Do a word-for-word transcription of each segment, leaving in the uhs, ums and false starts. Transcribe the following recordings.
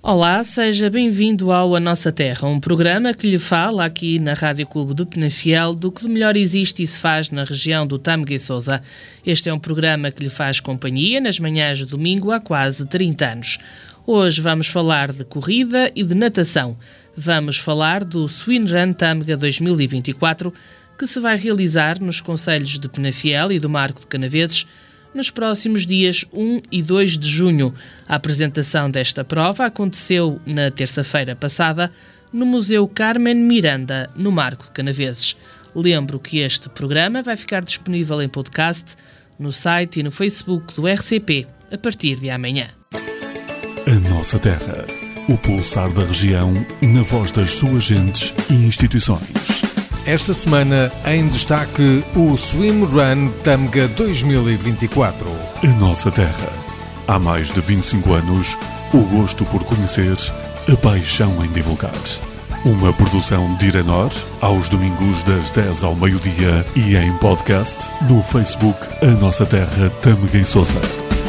Olá, seja bem-vindo ao A Nossa Terra, um programa que lhe fala aqui na Rádio Clube do Penafiel do que de melhor existe e se faz na região do Tâmega e Sousa. Este é um programa que lhe faz companhia nas manhãs de domingo há quase trinta anos. Hoje vamos falar de corrida e de natação. Vamos falar do Swimrun Tâmega dois mil e vinte e quatro, que se vai realizar nos concelhos de Penafiel e do Marco de Canaveses nos próximos dias um e dois de junho. A apresentação desta prova aconteceu na terça-feira passada no Museu Carmen Miranda, no Marco de Canaveses. Lembro que este programa vai ficar disponível em podcast no site e no Facebook do R C P a partir de amanhã. A Nossa Terra, o pulsar da região, na voz das suas gentes e instituições. Esta semana, em destaque, o Swimrun Tâmega dois mil e vinte e quatro. A Nossa Terra. Há mais de vinte e cinco anos, o gosto por conhecer, a paixão em divulgar. Uma produção de Irenor, aos domingos das dez ao meio-dia e em podcast no Facebook A Nossa Terra Tâmega e Sousa.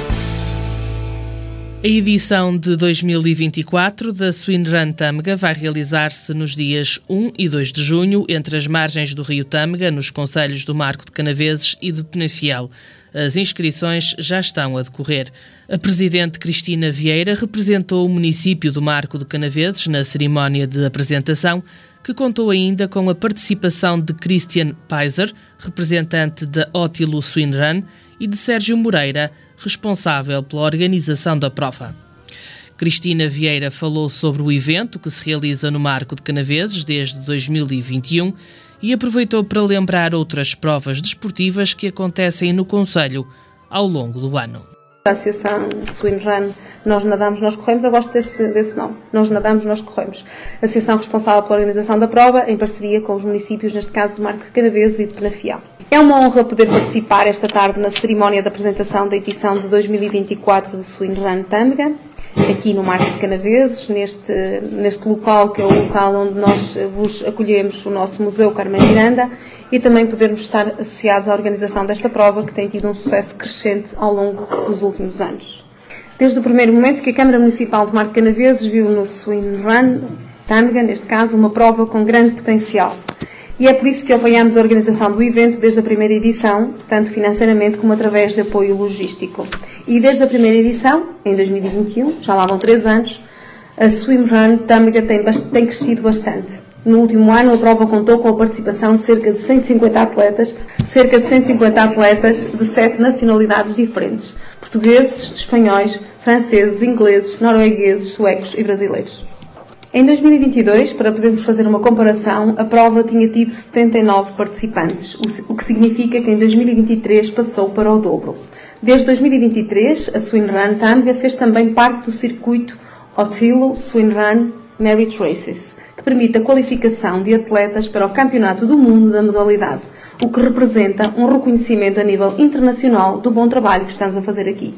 A edição de dois mil e vinte e quatro da Swimrun Tâmega vai realizar-se nos dias um e dois de junho, entre as margens do rio Tâmega, nos concelhos do Marco de Canaveses e de Penafiel. As inscrições já estão a decorrer. A presidente Cristina Vieira representou o município do Marco de Canaveses na cerimónia de apresentação, que contou ainda com a participação de Christian Peiser, representante da Ótilo Swimrun, e de Sérgio Moreira, responsável pela organização da prova. Cristina Vieira falou sobre o evento que se realiza no Marco de Canaveses desde dois mil e vinte e um e aproveitou para lembrar outras provas desportivas que acontecem no concelho ao longo do ano. A Associação Swimrun, nós nadamos, nós corremos, eu gosto desse, desse nome, nós nadamos, nós corremos. A associação responsável pela organização da prova, em parceria com os municípios, neste caso do Marco de Canaveses e de Penafiel. É uma honra poder participar esta tarde na cerimónia de apresentação da edição de dois mil e vinte e quatro do Swimrun Tâmega, aqui no Marco de Canaveses, neste, neste local que é o local onde nós vos acolhemos, o nosso Museu Carmen Miranda, e também podermos estar associados à organização desta prova, que tem tido um sucesso crescente ao longo dos últimos anos. Desde o primeiro momento que a Câmara Municipal de Marco de Canaveses viu no Swimrun Tâmega, neste caso, uma prova com grande potencial. E é por isso que apoiamos a organização do evento desde a primeira edição, tanto financeiramente como através de apoio logístico. E desde a primeira edição, em dois mil e vinte e um, já lá vão três anos, a Swimrun Tâmega tem, tem crescido bastante. No último ano, a prova contou com a participação de cerca de cento e cinquenta atletas, cerca de cento e cinquenta atletas de sete nacionalidades diferentes: portugueses, espanhóis, franceses, ingleses, noruegueses, suecos e brasileiros. Em dois mil e vinte e dois, para podermos fazer uma comparação, a prova tinha tido setenta e nove participantes, o que significa que em dois mil e vinte e três passou para o dobro. Desde dois mil e vinte e três, a Swimrun Tâmega fez também parte do circuito Ótilo Swimrun Merit Races, que permite a qualificação de atletas para o Campeonato do Mundo da modalidade, o que representa um reconhecimento a nível internacional do bom trabalho que estamos a fazer aqui.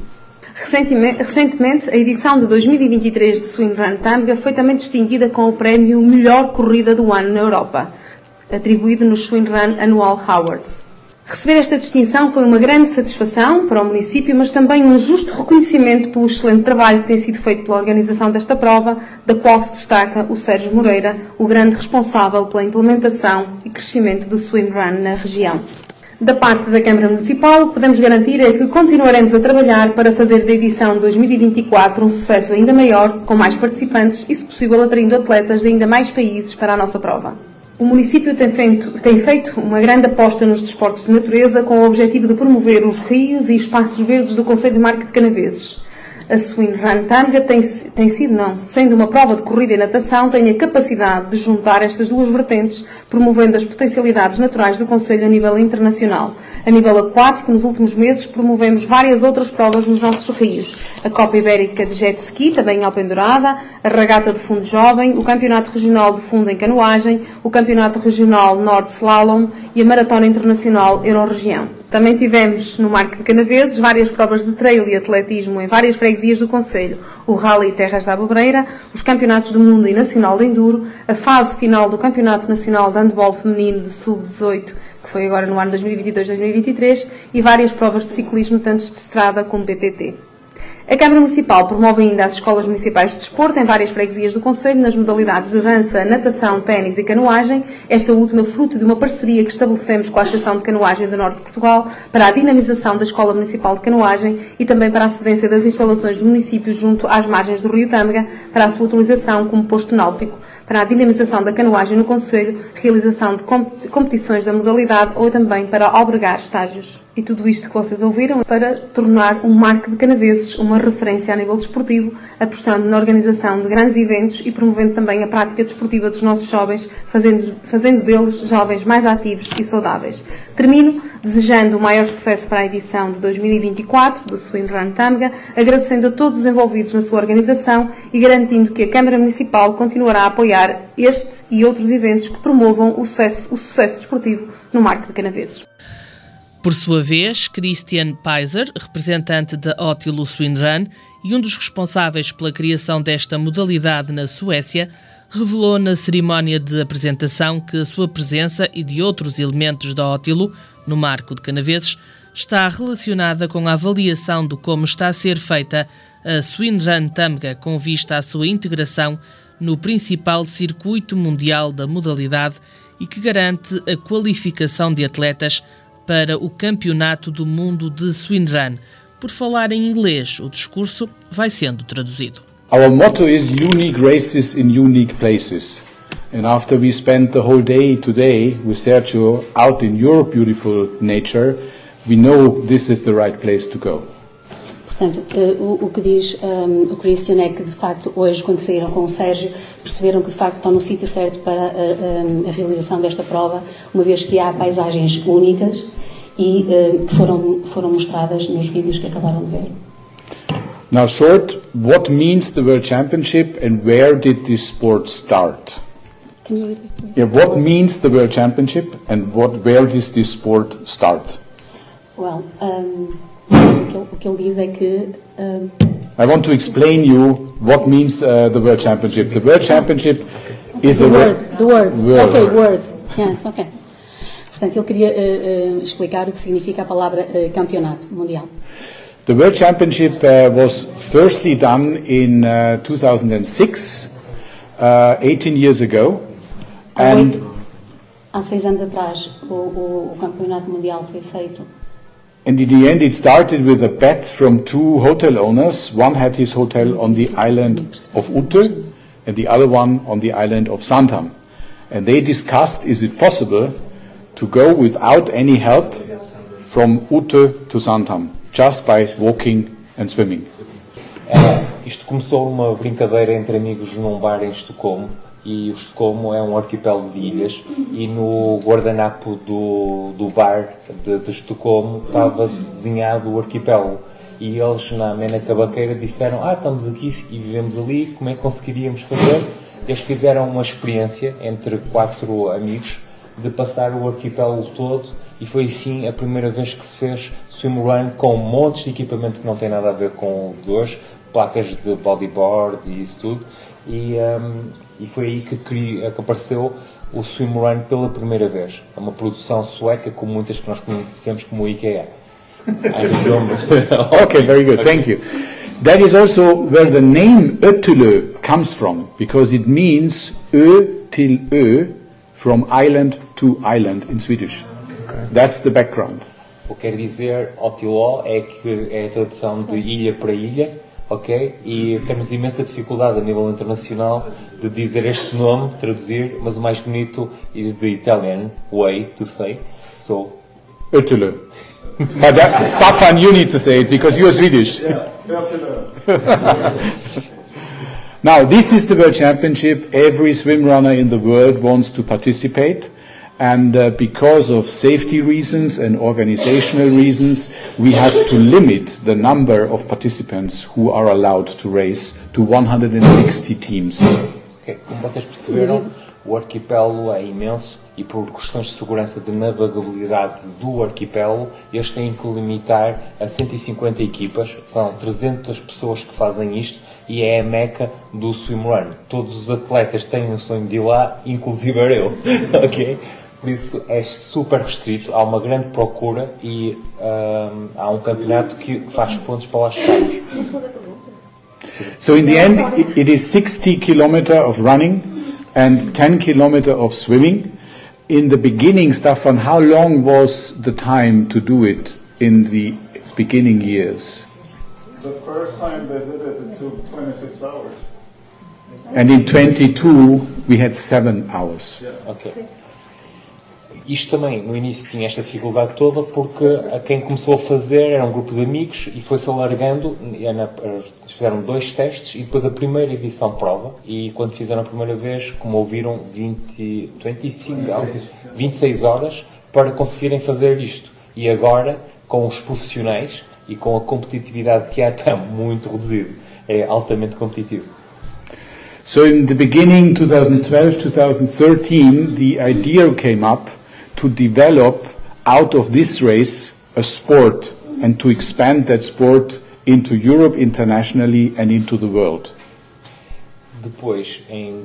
Recentemente, a edição de dois mil e vinte e três de Swimrun Tâmega foi também distinguida com o prémio Melhor Corrida do Ano na Europa, atribuído no Swimrun Annual Awards. Receber esta distinção foi uma grande satisfação para o município, mas também um justo reconhecimento pelo excelente trabalho que tem sido feito pela organização desta prova, da qual se destaca o Sérgio Moreira, o grande responsável pela implementação e crescimento do Swimrun na região. Da parte da Câmara Municipal, o que podemos garantir é que continuaremos a trabalhar para fazer da edição de dois mil e vinte e quatro um sucesso ainda maior, com mais participantes e, se possível, atraindo atletas de ainda mais países para a nossa prova. O município tem feito, tem feito uma grande aposta nos desportos de natureza com o objetivo de promover os rios e espaços verdes do concelho de Marco de Canaveses. A Swimrun Tâmega tem, tem sido, não, sendo uma prova de corrida e natação, tem a capacidade de juntar estas duas vertentes, promovendo as potencialidades naturais do concelho a nível internacional. A nível aquático, nos últimos meses, promovemos várias outras provas nos nossos rios. A Copa Ibérica de Jet Ski, também em Alpendurada, a Regata de Fundo Jovem, o Campeonato Regional de Fundo em Canoagem, o Campeonato Regional Norte Slalom e a Maratona Internacional Euroregião. Também tivemos no Marco de Canaveses várias provas de trail e atletismo em várias freguesias do concelho, o Rally Terras da Abobreira, os Campeonatos do Mundo e Nacional de Enduro, a fase final do Campeonato Nacional de Handball Feminino de sub dezoito, que foi agora no ano dois mil e vinte e dois a dois mil e vinte e três, e várias provas de ciclismo, tanto de estrada como B T T. A Câmara Municipal promove ainda as escolas municipais de desporto em várias freguesias do concelho nas modalidades de dança, natação, ténis e canoagem, esta última fruto de uma parceria que estabelecemos com a Associação de Canoagem do Norte de Portugal para a dinamização da Escola Municipal de Canoagem e também para a cedência das instalações do município junto às margens do Rio Tâmega para a sua utilização como posto náutico, para a dinamização da canoagem no concelho, realização de competições da modalidade ou também para albergar estágios. E tudo isto que vocês ouviram para tornar um marco de Canaveses uma referência a nível desportivo, apostando na organização de grandes eventos e promovendo também a prática desportiva dos nossos jovens, fazendo, fazendo deles jovens mais ativos e saudáveis. Termino desejando o maior sucesso para a edição de dois mil e vinte e quatro do Swim Run Tâmega, agradecendo a todos os envolvidos na sua organização e garantindo que a Câmara Municipal continuará a apoiar este e outros eventos que promovam o sucesso, o sucesso desportivo no Marco de Canaveses. Por sua vez, Christian Peiser, representante da Otilo Swim Run e um dos responsáveis pela criação desta modalidade na Suécia, revelou na cerimónia de apresentação que a sua presença e de outros elementos da Otilo, no Marco de Canaveses, está relacionada com a avaliação de como está a ser feita a Swim Run Tâmega com vista à sua integração no principal circuito mundial da modalidade e que garante a qualificação de atletas para o Campeonato do Mundo de Swim Run. Por falar em inglês, o discurso vai sendo traduzido. Our motto is unique races in unique places. And after we spent the whole day today with Sergio out in your beautiful nature, we know this is the right place to go. Portanto, o, o que diz um, o Christian é que, de facto, hoje, quando saíram com o Sérgio, perceberam que, de facto, estão no sítio certo para a, a, a realização desta prova, uma vez que há paisagens únicas e uh, que foram, foram mostradas nos vídeos que acabaram de ver. Now, short, what means the World Championship and where did this sport start? Can you repeat, please? Yeah, what means the World Championship and what, where does this sport start? Well, um, o, que ele, o que ele diz é que... Um, I want to explain you what means uh, the World Championship. The World Championship okay, is the a word. The word. word. Okay, word. Yes, okay. Portanto, ele queria uh, uh, explicar o que significa a palavra uh, campeonato mundial. The World Championship uh, was firstly done in uh, two thousand six, uh, eighteen years ago, and há seis anos atrás o, o, o campeonato mundial foi feito. And in the end, it started with a bet from two hotel owners. One had his hotel on the island of Ute, and the other one on the island of Santam. And they discussed: is it possible to go without any help from Ute to Santam, just by walking and swimming? É, isto começou uma brincadeira entre amigos num bar em Estocolmo, e o Estocolmo é um arquipélago de ilhas, e no guardanapo do, do bar de, de Estocolmo estava desenhado o arquipélago, e eles na Mena Cabaqueira disseram: ah, estamos aqui e vivemos ali, como é que conseguiríamos fazer? Eles fizeram uma experiência entre quatro amigos de passar o arquipélago todo, e foi assim a primeira vez que se fez swimrun com montes de equipamento que não tem nada a ver com o de hoje, placas de bodyboard e isso tudo, e, um, e foi aí que, que apareceu o swimrun pela primeira vez. É uma produção sueca, como muitas que nós conhecemos como o IKEA. Okay, very good, thank you. That is also where the name Ötülö comes from, because it means Ö till Ö, from island to island in Swedish. That's the background. O que quer dizer Otilo é que é a tradução de ilha para ilha, ok? E temos imensa dificuldade a nível internacional de dizer este nome, traduzir, mas o mais bonito is the Italian way to say. So, Ötülö. But that, Staffan, you need to say it because you are Swedish. Now, this is the World Championship. Every swim runner in the world wants to participate. And uh, because of safety reasons and organizational reasons, we have to limit the number of participants who are allowed to race to one hundred sixty teams. Okay. Como vocês perceberam, o arquipélago é imenso e por questões de segurança de navegabilidade do arquipélago, eles têm que limitar a cento e cinquenta equipas. São trezentas pessoas que fazem isto e é a meca do swimrun. Todos os atletas têm o sonho de ir lá, inclusive eu. Ok? Por isso é super restrito, há uma grande procura e um, há um campeonato que faz pontos para lá chegarmos. So in the end, it, it is sixty kilometers of running and ten kilometers of swimming. In the beginning, Staffan, how long was the time to do it in the beginning years? The first time they did it, it took twenty-six hours. And in twenty-two, we had seven hours. Yeah. Ok. Isto também, no início, tinha esta dificuldade toda porque a quem começou a fazer era um grupo de amigos e foi-se alargando. Fizeram dois testes e depois a primeira edição de prova. E quando fizeram a primeira vez, como ouviram, vinte, vinte e cinco, vinte e seis horas para conseguirem fazer isto. E agora, com os profissionais e com a competitividade que há, está muito reduzido. É altamente competitivo. So in the beginning, twenty twelve, twenty thirteen, the idea came up to develop out of this race a sport and to expand that sport into Europe internationally and into the world. Depois, em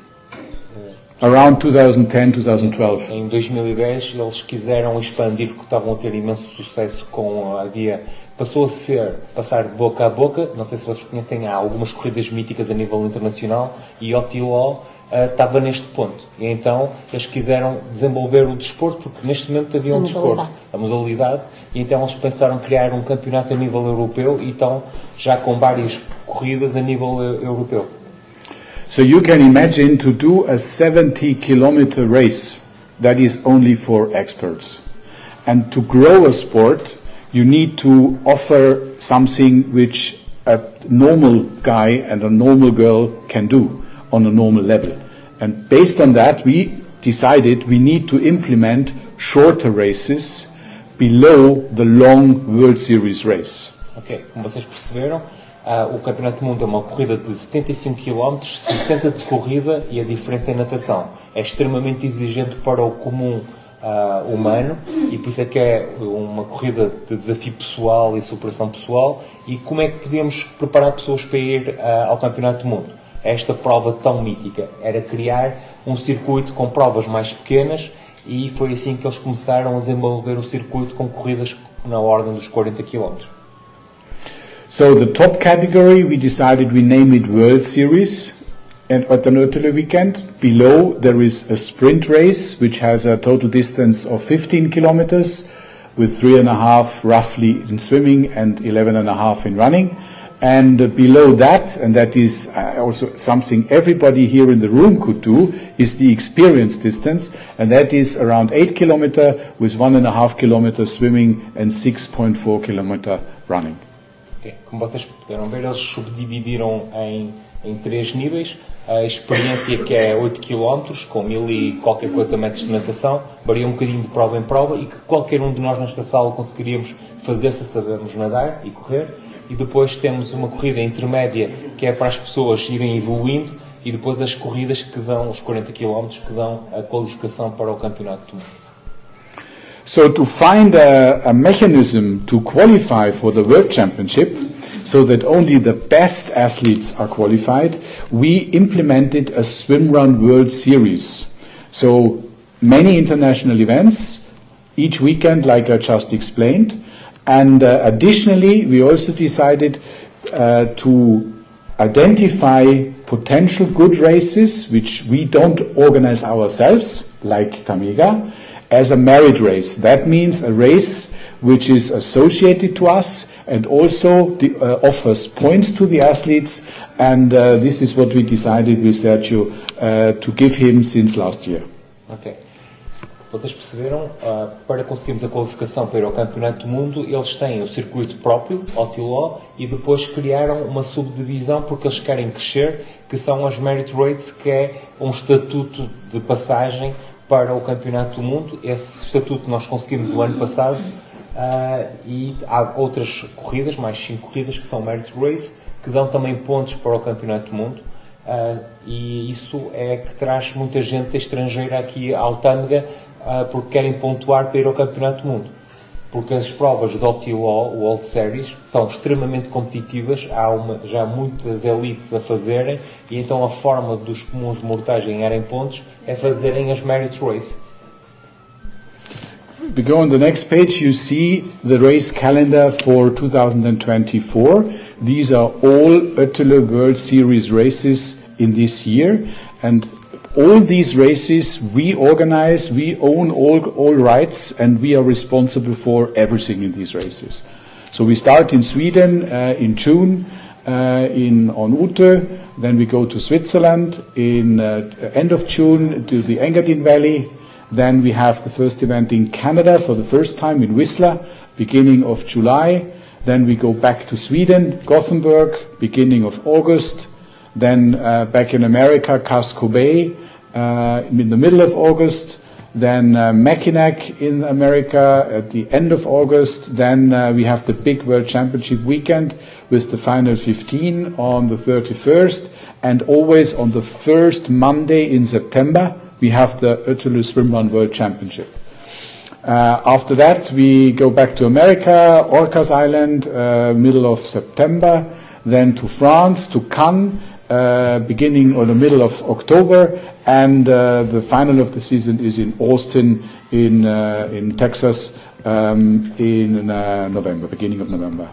Around twenty ten, twenty twelve. Em dois mil e dez eles quiseram expandir porque estavam a ter imenso sucesso com a guia. Passou a ser, passar de boca a boca, não sei se vocês conhecem, há algumas corridas míticas a nível internacional e o T O O uh, estava neste ponto. E então eles quiseram desenvolver o desporto porque neste momento havia um a desporto, modalidade. a modalidade, e então eles pensaram criar um campeonato a nível europeu e então já com várias corridas a nível uh, europeu. So you can imagine to do a seventy kilometer race that is only for experts. And to grow a sport, you need to offer something which a normal guy and a normal girl can do on a normal level. And based on that, we decided we need to implement shorter races below the long World Series race. Ok, como vocês perceberam, Uh, o Campeonato do Mundo é uma corrida de setenta e cinco quilómetros, sessenta de corrida e a diferença em natação. É extremamente exigente para o comum uh, humano e por isso é que é uma corrida de desafio pessoal e superação pessoal. E como é que podemos preparar pessoas para ir uh, ao Campeonato do Mundo? Esta prova tão mítica era criar um circuito com provas mais pequenas e foi assim que eles começaram a desenvolver o circuito com corridas na ordem dos quarenta quilómetros. So the top category, we decided we name it World Series and at the Nürnberg weekend. Below there is a sprint race which has a total distance of fifteen kilometers with three and a half roughly in swimming and eleven and a half in running. And uh, below that, and that is uh, also something everybody here in the room could do, is the experience distance, and that is around eight kilometers with one and a half kilometers swimming and six point four kilometers running. Okay. Como vocês puderam ver, eles subdividiram em, em três níveis. A experiência, que é oito quilómetros, com mil e qualquer coisa metros de natação, varia um bocadinho de prova em prova e que qualquer um de nós nesta sala conseguiríamos fazer se sabermos nadar e correr. E depois temos uma corrida intermédia, que é para as pessoas irem evoluindo, e depois as corridas que dão os quarenta quilómetros, que dão a qualificação para o Campeonato do Mundo. So to find a, a mechanism to qualify for the World Championship, so that only the best athletes are qualified, we implemented a Swim Run World Series. So many international events, each weekend, like I just explained. And uh, additionally, we also decided uh, to identify potential good races, which we don't organize ourselves, like Tamega, as a merit race. That means a race which is associated to us and also the, uh, offers points to the athletes, and uh, this is what we decided with Sergio uh, to give him since last year. Ok. Vocês perceberam, uh, para conseguirmos a qualificação para ir ao Campeonato do Mundo, eles têm o circuito próprio, o T O O, e depois criaram uma subdivisão porque eles querem crescer, que são as Merit Races, que é um estatuto de passagem para o Campeonato do Mundo. Esse estatuto nós conseguimos o ano passado, uh, e há outras corridas, mais cinco corridas, que são Merit Race, que dão também pontos para o Campeonato do Mundo, uh, e isso é que traz muita gente estrangeira aqui ao Tâmega, uh, porque querem pontuar para ir ao Campeonato do Mundo. Porque as provas do O T O O, o World Series, são extremamente competitivas, há uma, já muitas elites a fazerem, e então a forma dos comuns mortais ganharem pontos é fazerem as Merit Race. we go on the next page, you see the race calendar for two thousand twenty-four. These are all Oettinger World Series races in this year, and all these races we organize, we own all, all rights, and we are responsible for everything in these races. So we start in Sweden uh, in June, uh, in on Ute, then we go to Switzerland in uh, end of June to the Engadin Valley. Then we have the first event in Canada for the first time in Whistler, beginning of July. Then we go back to Sweden, Gothenburg, beginning of August. Then uh, back in America, Casco Bay, uh, in the middle of August. Then uh, Mackinac in America at the end of August. Then uh, we have the big World Championship weekend with the final fifteen on the thirty-first. And always on the first Monday in September, we have the Oettinger Swimrun World Championship. Uh, after that, we go back to America, Orcas Island, uh, middle of September, then to France, to Cannes, uh, beginning or the middle of October, and uh, the final of the season is in Austin, in uh, in Texas, um, in uh, November, beginning of November,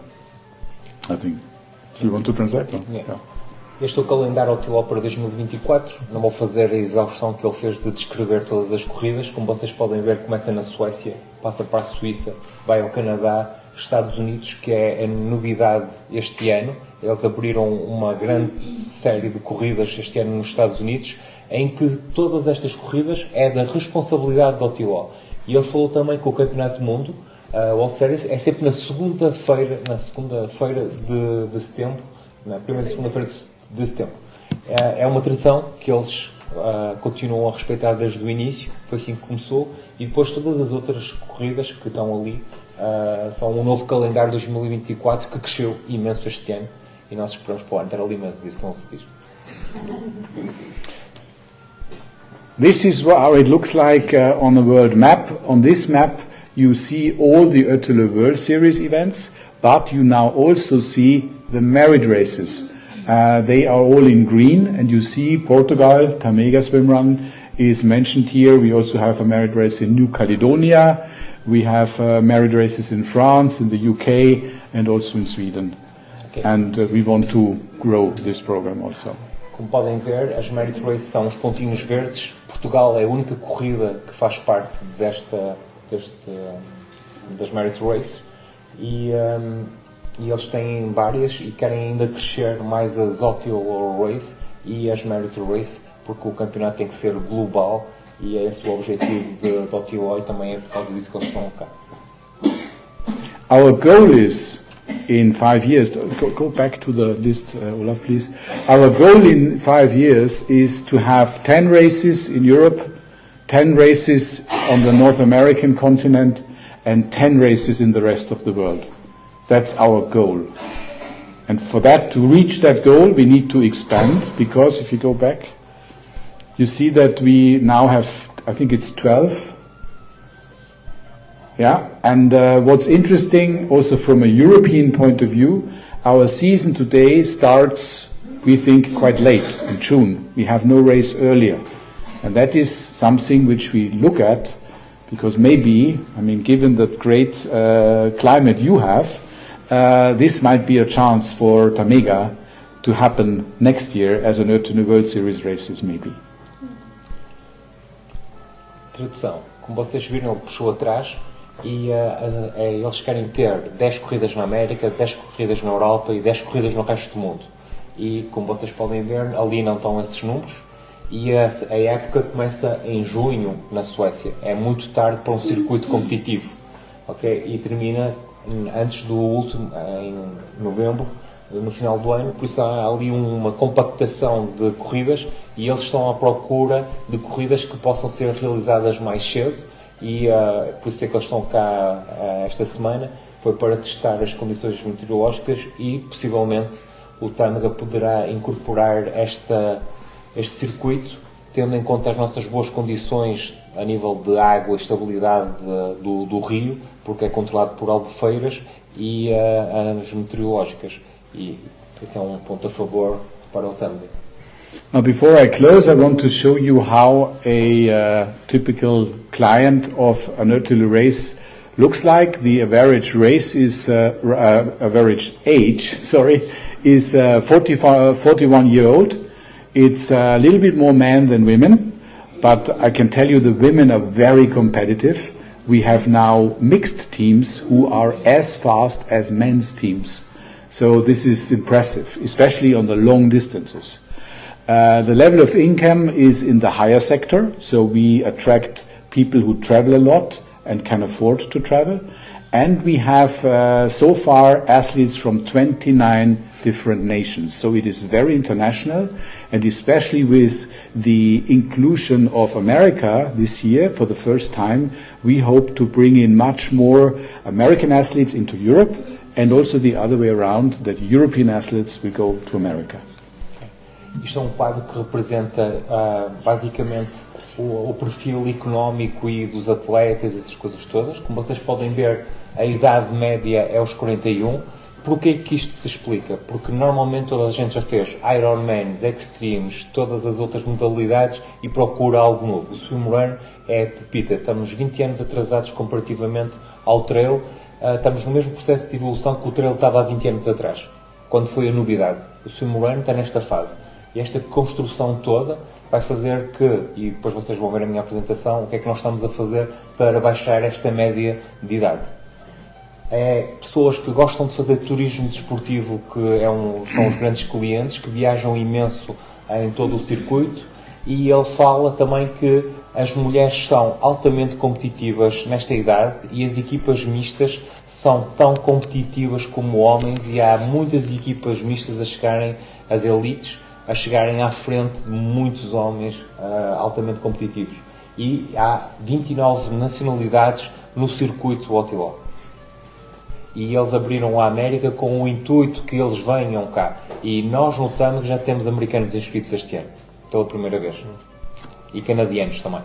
I think. Do you want to translate? No? Yeah. Yeah. Este é o calendário Otiló para dois mil e vinte e quatro. Não vou fazer a exaustão que ele fez de descrever todas as corridas. Como vocês podem ver, começa na Suécia, passa para a Suíça, vai ao Canadá, Estados Unidos, que é a novidade este ano. Eles abriram uma grande série de corridas este ano nos Estados Unidos, em que todas estas corridas é da responsabilidade do Otiló. E ele falou também que o Campeonato do Mundo, a World Series, é sempre na segunda-feira, na segunda-feira de, de setembro, na primeira e segunda-feira de de setembro. É uma tradição que eles uh, continuam a respeitar desde o início, foi assim que começou, e depois todas as outras corridas que estão ali uh, são um novo calendário dois mil e vinte e quatro que cresceu imenso este ano, e nós esperamos para o ano ter ali imenso disso, não se diz. This is how it looks like uh, on the world map. On this map you see all the Oettinger World Series events, but you now also see the merit races. Uh, they are all in green, and you see Portugal, Tamega Swimrun is mentioned here. We also have a merit race in New Caledonia. We have uh, merit races in France, in the U K, and also in Sweden. Okay. And uh, we want to grow this program also. Como podem ver, as merit races são os pontinhos verdes. Portugal é a única corrida que faz parte desta, deste, das merit races. E... Um, E eles têm várias e querem ainda crescer mais as Otiló Race e as Merit Race, porque o campeonato tem que ser global e é esse o objetivo de, de Otiló, e também é por causa disso que eles estão cá. Our goal is in five years, go, go back to the list, uh, Olaf, please. Our goal in five years is to have ten races in Europe, ten races on the North American continent, and ten races in the rest of the world. That's our goal. And for that, to reach that goal, we need to expand, because if you go back, you see that we now have, I think it's twelve. Yeah, and uh, what's interesting, also from a European point of view, our season today starts, we think, quite late, in June. We have no race earlier. And that is something which we look at, because maybe, I mean, given the great uh, climate you have, Uh, this might be a chance for Tamega to happen next year as an Oettinger World Series races, maybe. Tradução. Como vocês viram, ele puxou atrás e uh, uh, uh, eles querem ter dez corridas na América, dez corridas na Europa e dez corridas no resto do mundo. E, como vocês podem ver, ali não estão esses números. E a, a época começa em junho, na Suécia. É muito tarde para um circuito competitivo. Okay? E termina antes do último, em novembro, no final do ano, por isso há ali uma compactação de corridas e eles estão à procura de corridas que possam ser realizadas mais cedo e uh, por isso é que eles estão cá uh, esta semana, foi para testar as condições meteorológicas e possivelmente o Tamega poderá incorporar esta, este circuito, tendo em conta as nossas boas condições a nível de água e estabilidade de, do, do rio, porque é controlado por albufeiras e uh, as meteorológicas. E esse é um ponto a favor para o Tamega. Now, before I close, I want to show you how a uh, typical client of an Ertl race looks like. The average race is uh, uh, average age, sorry, is uh, forty-one year old. It's a little bit more men than women, but I can tell you the women are very competitive. We have now mixed teams who are as fast as men's teams. So this is impressive, especially on the long distances. Uh, the level of income is in the higher sector, so we attract people who travel a lot and can afford to travel. And we have uh, so far athletes from twenty-nine different nations. So it is very international, and especially with the inclusion of America this year for the first time, we hope to bring in much more American athletes into Europe, and also the other way around, that European athletes will go to America. Isto é um quadro que representa uh, basicamente o, o perfil económico e dos atletas, essas coisas todas. Como vocês podem ver, a idade média é os quarenta e um. Porquê que isto se explica? Porque normalmente toda a gente já fez Ironmans, Extremes, todas as outras modalidades e procura algo novo. O swimrun é pepita. Estamos vinte anos atrasados comparativamente ao trail. Uh, estamos no mesmo processo de evolução que o trail estava há vinte anos atrás, quando foi a novidade. O swimrun está nesta fase. E esta construção toda vai fazer que, e depois vocês vão ver a minha apresentação, o que é que nós estamos a fazer para baixar esta média de idade. É pessoas que gostam de fazer turismo desportivo, que é um, são os grandes clientes, que viajam imenso em todo o circuito, e ele fala também que as mulheres são altamente competitivas nesta idade e as equipas mistas são tão competitivas como homens, e há muitas equipas mistas a chegarem às elites, a chegarem à frente de muitos homens uh, altamente competitivos. E há vinte e nove nacionalidades no circuito O T O. E eles abriram a América com o intuito que eles venham cá. E nós no Tâmega já temos americanos inscritos este ano, pela primeira vez. E canadianos também.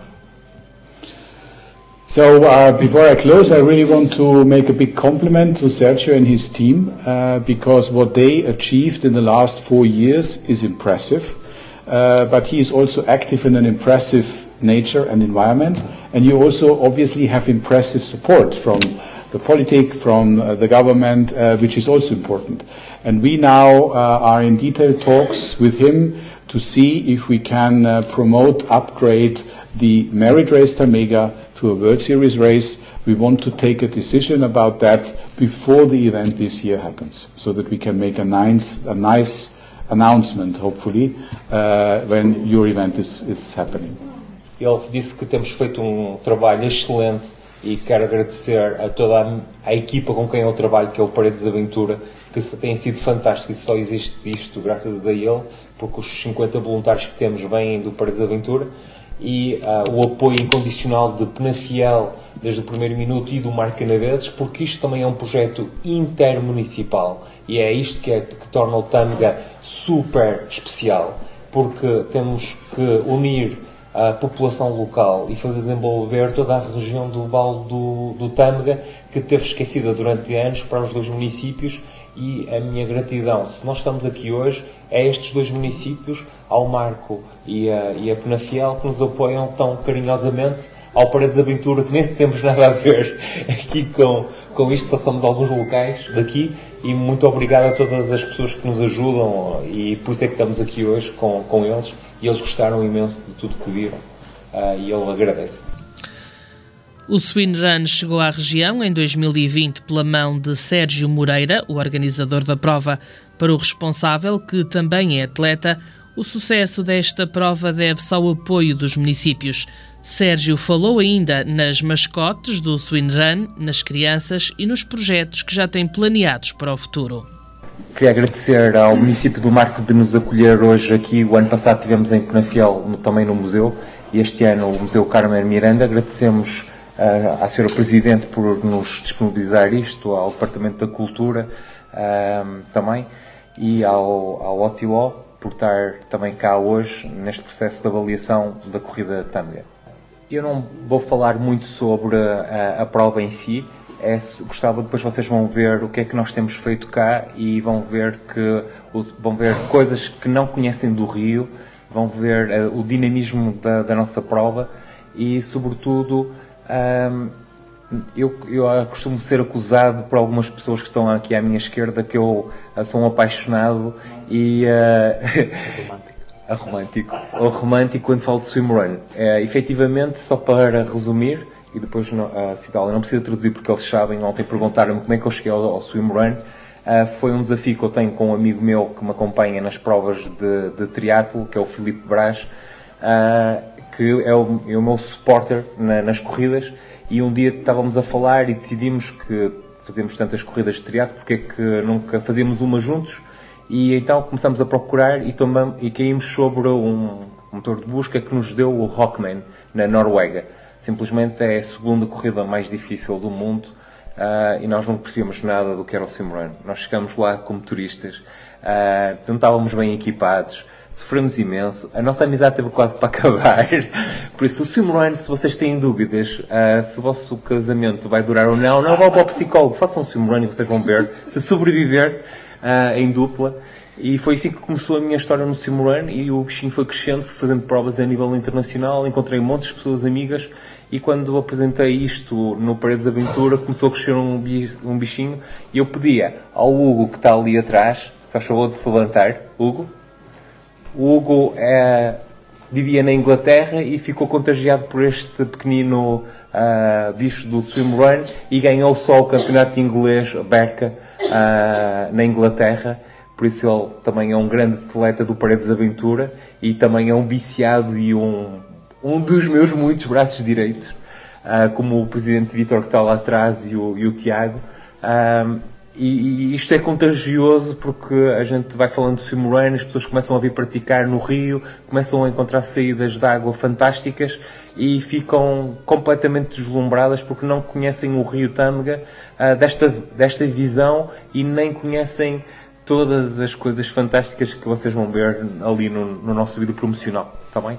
So uh, before I close, I really want to make a big compliment to Sergio and his team, uh, because what they achieved in the last four years is impressive. Uh, but he is also active in an impressive nature and environment, and you also obviously have impressive support from the politic, from uh, the government, uh, which is also important. And we now uh, are in detailed talks with him to see if we can uh, promote, upgrade the Merit Race Tâmega to a World Series race. We want to take a decision about that before the event this year happens, so that we can make a nice, a nice announcement, hopefully, uh, when your event is, is happening. Ele disse que temos feito um trabalho excelente e quero agradecer a toda a, a equipa com quem eu trabalho, que é o Paredes Aventura, que tem sido fantástico, e só existe isto graças a ele, porque os cinquenta voluntários que temos vêm do Paredes Aventura, e uh, o apoio incondicional de Penafiel desde o primeiro minuto e do Marco Canaveses, porque isto também é um projeto intermunicipal e é isto que, é, que torna o Tâmega super especial, porque temos que unir a população local e fazer desenvolver toda a região do Vale do, do Tâmega, que teve esquecida durante anos, para os dois municípios. E a minha gratidão, se nós estamos aqui hoje, é a estes dois municípios, ao Marco e a, e a Penafiel, que nos apoiam tão carinhosamente, ao Paredes Aventura, que nem temos nada a ver aqui com, com isto, só somos alguns locais daqui, e muito obrigado a todas as pessoas que nos ajudam, e por isso é que estamos aqui hoje com, com eles, e eles gostaram imenso de tudo que viram, uh, e ele agradece. O swimrun chegou à região em dois mil e vinte pela mão de Sérgio Moreira, o organizador da prova. Para o responsável, que também é atleta, o sucesso desta prova deve-se ao apoio dos municípios. Sérgio falou ainda nas mascotes do swimrun, nas crianças e nos projetos que já tem planeados para o futuro. Queria agradecer ao município do Marco de nos acolher hoje aqui. O ano passado estivemos em Penafiel, no, também no museu, e este ano o Museu Carmen Miranda. Agradecemos Uh, à senhora Presidente por nos disponibilizar isto, ao Departamento da Cultura uh, também, e ao, ao O T O por estar também cá hoje neste processo de avaliação da corrida Tâmega. Eu não vou falar muito sobre a, a prova em si, é, gostava depois vocês vão ver o que é que nós temos feito cá e vão ver, que, vão ver coisas que não conhecem do Rio vão ver uh, o dinamismo da, da nossa prova e, sobretudo, um, eu, eu costumo ser acusado por algumas pessoas que estão aqui à minha esquerda que eu uh, sou um apaixonado e... Uh, a romântico. Ou romântico quando falo de swimrun. É, efetivamente, só para resumir, e depois a Cidália não precisa traduzir porque eles sabem, ontem perguntaram-me como é que eu cheguei ao, ao swimrun. Uh, foi um desafio que eu tenho com um amigo meu que me acompanha nas provas de, de triatlo, que é o Filipe Brás, uh, que é o, é o meu supporter na, nas corridas, e um dia estávamos a falar e decidimos que fazemos tantas corridas de triatlo, porque é que nunca fazíamos uma juntos. E então começamos a procurar e, tomamos, e caímos sobre um motor de busca que nos deu o Rockman, na Noruega. Simplesmente é a segunda corrida mais difícil do mundo uh, e nós não percebíamos nada do que era o swimrun. Nós chegamos lá como turistas, uh, não estávamos bem equipados, sofremos imenso, a nossa amizade teve quase para acabar. Por isso, o swimrun, se vocês têm dúvidas uh, se o vosso casamento vai durar ou não, não vão para o psicólogo, façam um swimrun e vocês vão ver. Se sobreviver, Uh, em dupla, e foi assim que começou a minha história no swimrun, e o bichinho foi crescendo, fui fazendo provas a nível internacional, encontrei montes de pessoas amigas, e quando apresentei isto no Paredes Aventura começou a crescer um, um bichinho, e eu pedia ao Hugo, que está ali atrás, só chamou de se levantar, Hugo. O Hugo é, vivia na Inglaterra e ficou contagiado por este pequenino uh, bicho do swimrun, e ganhou só o campeonato inglês, Berca, Uh, na Inglaterra, por isso ele também é um grande atleta do Paredes Aventura e também é um viciado e um, um dos meus muitos braços direitos, uh, como o presidente Vítor que está lá atrás e o, e o Tiago. Uh, e, e isto é contagioso porque a gente vai falando de swimrun, as pessoas começam a vir praticar no rio, começam a encontrar saídas de água fantásticas e ficam completamente deslumbradas porque não conhecem o Rio Tâmega uh, desta, desta visão e nem conhecem todas as coisas fantásticas que vocês vão ver ali no, no nosso vídeo promocional, está bem?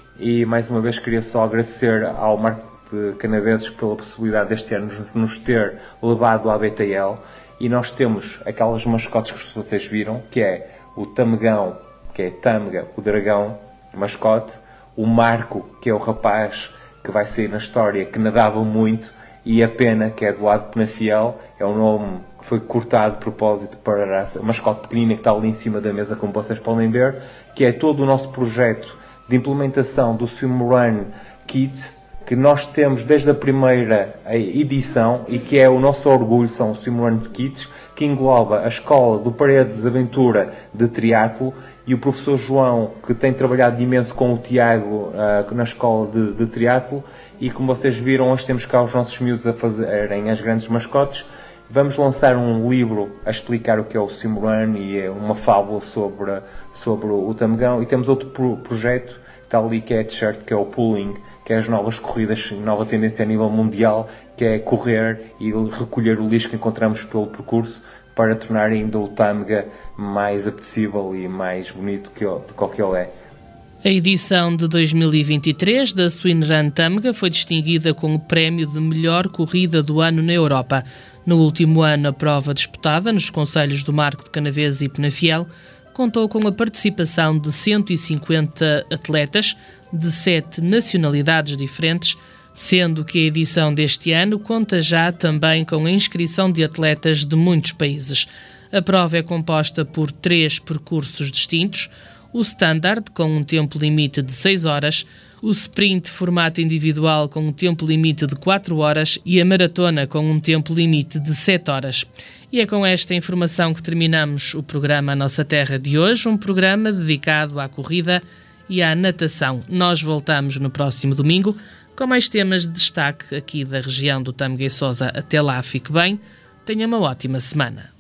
E mais uma vez queria só agradecer ao Marco de Canaveses pela possibilidade deste ano nos ter levado à B T L, e nós temos aquelas mascotes que vocês viram, que é o Tamegão, que é Tâmega, o dragão, mascote, o Marco, que é o rapaz que vai sair na história, que nadava muito, e a Pena, que é do lado de Penafiel, é um nome que foi cortado de propósito para a mascote pequenina que está ali em cima da mesa, como vocês podem ver, que é todo o nosso projeto de implementação do swimrun Kids, que nós temos desde a primeira edição e que é o nosso orgulho, são os swimrun Kids, que engloba a escola do Paredes Aventura de triatlo e o professor João, que tem trabalhado imenso com o Tiago uh, na escola de, de triatlo, e como vocês viram, hoje temos cá os nossos miúdos a fazerem as grandes mascotes. Vamos lançar um livro a explicar o que é o swimrun e é uma fábula sobre, sobre o Tamegão, e temos outro pro, projeto que está ali, que é a t-shirt, que é o pooling, que é as novas corridas, nova tendência a nível mundial, que é correr e recolher o lixo que encontramos pelo percurso para tornar ainda o Tâmega mais apetecível e mais bonito que do que ele é. A edição de dois mil e vinte e três da Swimrun Tâmega foi distinguida com o prémio de melhor corrida do ano na Europa. No último ano, a prova disputada nos concelhos do Marco de Canaveses e Penafiel contou com a participação de cento e cinquenta atletas de sete nacionalidades diferentes, sendo que a edição deste ano conta já também com a inscrição de atletas de muitos países. A prova é composta por três percursos distintos: o Standard, com um tempo limite de seis horas, o Sprint formato individual com um tempo limite de quatro horas e a Maratona com um tempo limite de sete horas. E é com esta informação que terminamos o programa A Nossa Terra de hoje, um programa dedicado à corrida e à natação. Nós voltamos no próximo domingo com mais temas de destaque aqui da região do Tâmega e Sousa. Até lá, fique bem, tenha uma ótima semana.